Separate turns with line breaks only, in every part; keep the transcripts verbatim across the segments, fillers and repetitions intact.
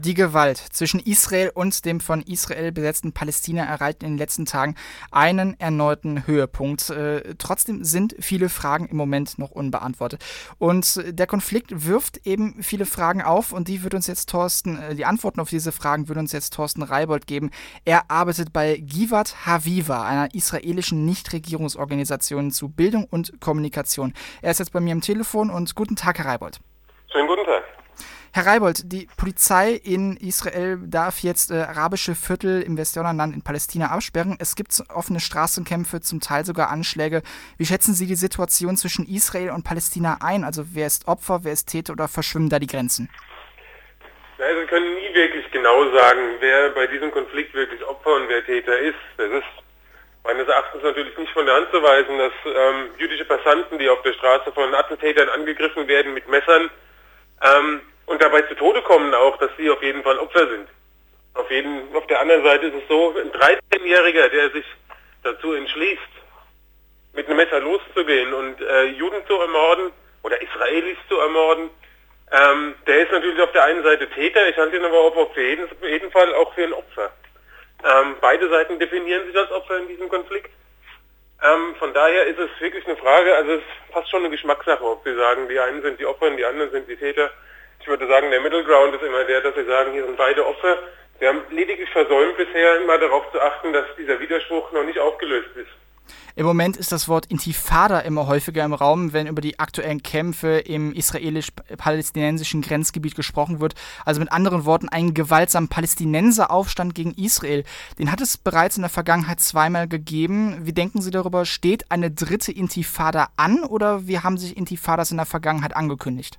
Die Gewalt zwischen Israel und dem von Israel besetzten Palästina erreicht in den letzten Tagen einen erneuten Höhepunkt. Äh, trotzdem sind viele Fragen im Moment noch unbeantwortet. Und der Konflikt wirft eben viele Fragen auf und die wird uns jetzt Thorsten, äh, die Antworten auf diese Fragen wird uns jetzt Thorsten Reibold geben. Er arbeitet bei Givat Haviva, einer israelischen Nichtregierungsorganisation zu Bildung und Kommunikation. Er ist jetzt bei mir am Telefon und guten Tag, Herr Reibold.
Schönen guten Tag.
Herr Reibold, die Polizei in Israel darf jetzt äh, arabische Viertel im Westjordanland in Palästina absperren. Es gibt offene Straßenkämpfe, zum Teil sogar Anschläge. Wie schätzen Sie die Situation zwischen Israel und Palästina ein? Also wer ist Opfer, wer ist Täter oder verschwimmen da die Grenzen?
Also wir können nie wirklich genau sagen, wer bei diesem Konflikt wirklich Opfer und wer Täter ist. Das ist meines Erachtens natürlich nicht von der Hand zu weisen, dass ähm, jüdische Passanten, die auf der Straße von Attentätern angegriffen werden mit Messern, ähm, und dabei zu Tode kommen auch, dass sie auf jeden Fall Opfer sind. Auf, jeden, auf der anderen Seite ist es so, ein dreizehnjähriger, der sich dazu entschließt, mit einem Messer loszugehen und äh, Juden zu ermorden oder Israelis zu ermorden, ähm, der ist natürlich auf der einen Seite Täter, ich halte ihn aber auch auf jeden, jeden Fall auch für ein Opfer. Ähm, beide Seiten definieren sich als Opfer in diesem Konflikt. Ähm, von daher ist es wirklich eine Frage, also es ist fast schon eine Geschmackssache, ob sie sagen, die einen sind die Opfer und die anderen sind die Täter. Ich würde sagen, der Middle Ground ist immer der, dass sie sagen, hier sind beide Opfer. Sie haben lediglich versäumt bisher immer darauf zu achten, dass dieser Widerspruch noch nicht aufgelöst ist.
Im Moment ist das Wort Intifada immer häufiger im Raum, wenn über die aktuellen Kämpfe im israelisch-palästinensischen Grenzgebiet gesprochen wird. Also mit anderen Worten, einen gewaltsamen Palästinenseraufstand gegen Israel. Den hat es bereits in der Vergangenheit zweimal gegeben. Wie denken Sie darüber? Steht eine dritte Intifada an oder wie haben sich Intifadas in der Vergangenheit angekündigt?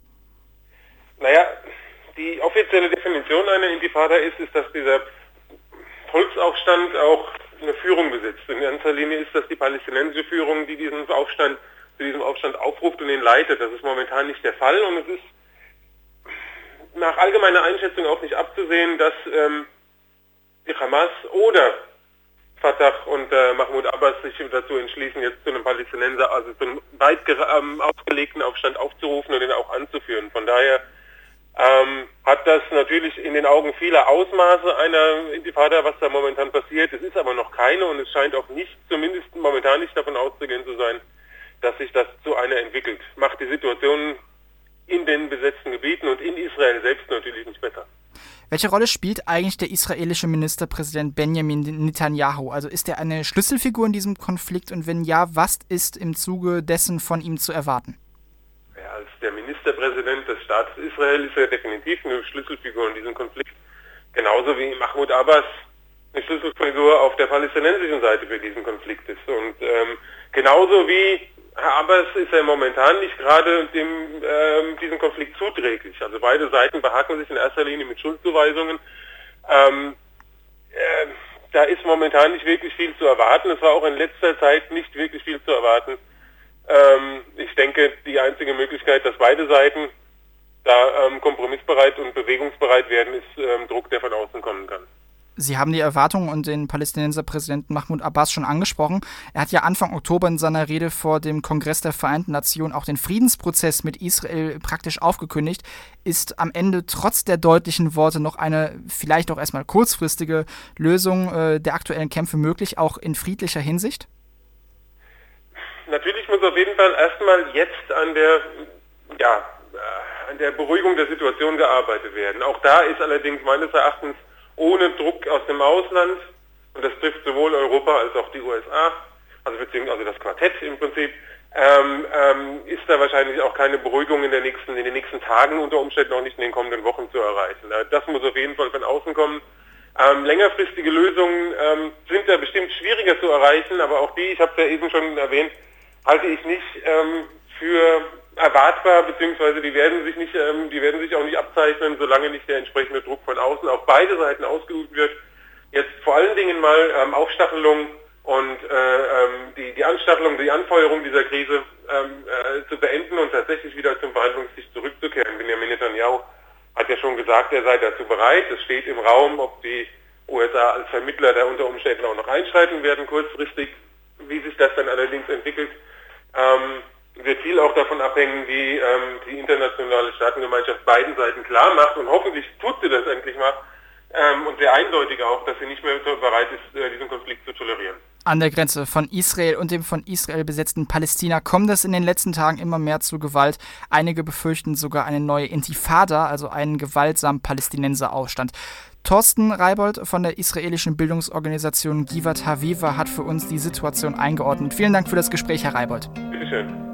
Naja, die offizielle Definition einer Intifada ist, ist, dass dieser Volksaufstand auch eine Führung besitzt. In erster Linie ist das die palästinensische Führung, die diesen Aufstand, zu diesem Aufstand aufruft und ihn leitet. Das ist momentan nicht der Fall und es ist nach allgemeiner Einschätzung auch nicht abzusehen, dass ähm, die Hamas oder Fatah und äh, Mahmoud Abbas sich dazu entschließen, jetzt zu einem Palästinenser, also zu einem weit ähm, ausgelegten Aufstand aufzurufen und ihn auch anzuführen. Von daher Ähm, hat das natürlich in den Augen vieler Ausmaße einer Intifada, was da momentan passiert. Es ist aber noch keine und es scheint auch nicht, zumindest momentan nicht davon auszugehen zu sein, dass sich das zu einer entwickelt. Macht die Situation in den besetzten Gebieten und in Israel selbst natürlich nicht besser.
Welche Rolle spielt eigentlich der israelische Ministerpräsident Benjamin Netanyahu? Also ist er eine Schlüsselfigur in diesem Konflikt und wenn ja, was ist im Zuge dessen von ihm zu erwarten?
Als der Ministerpräsident des Staates Israel ist er definitiv eine Schlüsselfigur in diesem Konflikt. Genauso wie Mahmoud Abbas eine Schlüsselfigur auf der palästinensischen Seite für diesen Konflikt ist. Und ähm, genauso wie Herr Abbas ist er momentan nicht gerade dem, ähm, diesem Konflikt zuträglich. Also beide Seiten behaken sich in erster Linie mit Schuldzuweisungen. Ähm, äh, da ist momentan nicht wirklich viel zu erwarten. Es war auch in letzter Zeit nicht wirklich viel zu erwarten. Ähm, ich denke, die einzige Möglichkeit, dass beide Seiten da ähm, kompromissbereit und bewegungsbereit werden, ist ähm, Druck, der von außen kommen kann.
Sie haben die Erwartungen und den Palästinenser Präsidenten Mahmoud Abbas schon angesprochen. Er hat ja Anfang Oktober in seiner Rede vor dem Kongress der Vereinten Nationen auch den Friedensprozess mit Israel praktisch aufgekündigt. Ist am Ende trotz der deutlichen Worte noch eine vielleicht auch erstmal kurzfristige Lösung äh, der aktuellen Kämpfe möglich, auch in friedlicher Hinsicht?
Natürlich muss auf jeden Fall erstmal jetzt an der, ja, an der Beruhigung der Situation gearbeitet werden. Auch da ist allerdings meines Erachtens ohne Druck aus dem Ausland, und das trifft sowohl Europa als auch die U S A, also beziehungsweise das Quartett im Prinzip, ähm, ähm, ist da wahrscheinlich auch keine Beruhigung in, der nächsten, in den nächsten Tagen, unter Umständen auch nicht in den kommenden Wochen zu erreichen. Das muss auf jeden Fall von außen kommen. Ähm, längerfristige Lösungen ähm, sind da bestimmt schwieriger zu erreichen, aber auch die, ich habe es ja eben schon erwähnt, halte ich nicht ähm, für erwartbar, beziehungsweise die werden sich nicht, ähm, die werden sich auch nicht abzeichnen, solange nicht der entsprechende Druck von außen auf beide Seiten ausgeübt wird. Jetzt vor allen Dingen mal ähm, Aufstachelung und äh, ähm, die, die Anstachelung, die Anfeuerung dieser Krise ähm, äh, zu beenden und tatsächlich wieder zum Verhandlungstisch zurückzukehren. Benjamin Netanyahu hat ja schon gesagt, er sei dazu bereit. Es steht im Raum, ob die U S A als Vermittler da unter Umständen auch noch einschreiten werden kurzfristig. Wie sich das dann allerdings entwickelt, Ähm, wird viel auch davon abhängen, wie ähm, die internationale Staatengemeinschaft beiden Seiten klar macht, und hoffentlich tut sie das endlich mal, ähm, und sehr eindeutig auch, dass sie nicht mehr bereit ist, äh, diesen Konflikt zu tolerieren.
An der Grenze von Israel und dem von Israel besetzten Palästina kommt es in den letzten Tagen immer mehr zu Gewalt. Einige befürchten sogar eine neue Intifada, also einen gewaltsamen Palästinenseraufstand. Thorsten Reibold von der israelischen Bildungsorganisation Givat Haviva hat für uns die Situation eingeordnet. Vielen Dank für das Gespräch, Herr Reibold.
Bitte schön.